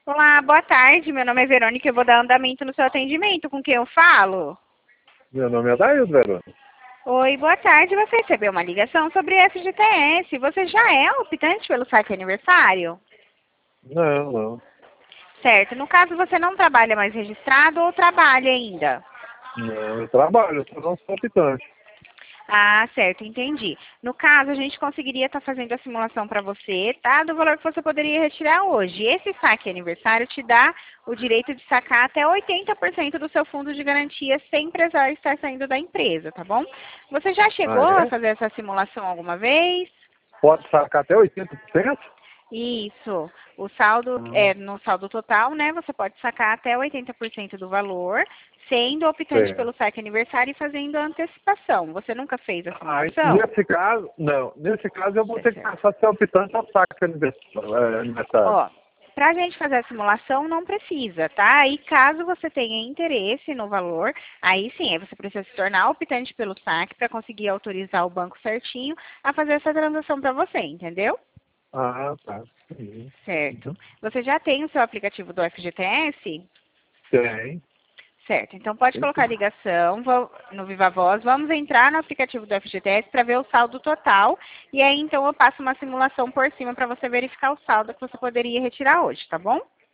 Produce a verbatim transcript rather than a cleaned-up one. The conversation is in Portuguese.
Olá, boa tarde. Meu nome é Verônica e eu vou dar andamento no seu atendimento. Com quem eu falo? Meu nome é Daílson, Verônica. Oi, boa tarde. Você recebeu uma ligação sobre F G T S. Você já é optante pelo saque aniversário? Não, não. Certo. No caso, você não trabalha mais registrado ou trabalha ainda? Não, eu trabalho, eu só não sou optante. Ah, certo, entendi. No caso, a gente conseguiria estar fazendo a simulação para você, tá? Do valor que você poderia retirar hoje. Esse saque aniversário te dá o direito de sacar até oitenta por cento do seu fundo de garantia sem precisar estar saindo da empresa, tá bom? Você já chegou Ah, a é? fazer essa simulação alguma vez? Pode sacar até oitenta por cento? Isso. O saldo, Hum, é, no saldo total, né, você pode sacar até oitenta por cento do valor, sendo optante certo. pelo saque aniversário e fazendo a antecipação. Você nunca fez a Aí, simulação? nesse caso, não. Nesse caso, eu vou ter que Certo. passar a ser optante ao saque aniversário. é, aniversário. Ó, para a gente fazer a simulação não precisa, tá? E caso você tenha interesse no valor, aí sim, aí você precisa se tornar optante pelo saque para conseguir autorizar o banco certinho a fazer essa transação para você, entendeu? Ah, tá. Uhum. Certo. Uhum. Você já tem o seu aplicativo do F G T S? Tem. Certo. Então pode Tem colocar a sim. ligação vo- no Viva Voz. Vamos entrar no aplicativo do F G T S para ver o saldo total. E aí então eu passo uma simulação por cima para você verificar o saldo que você poderia retirar hoje, tá bom?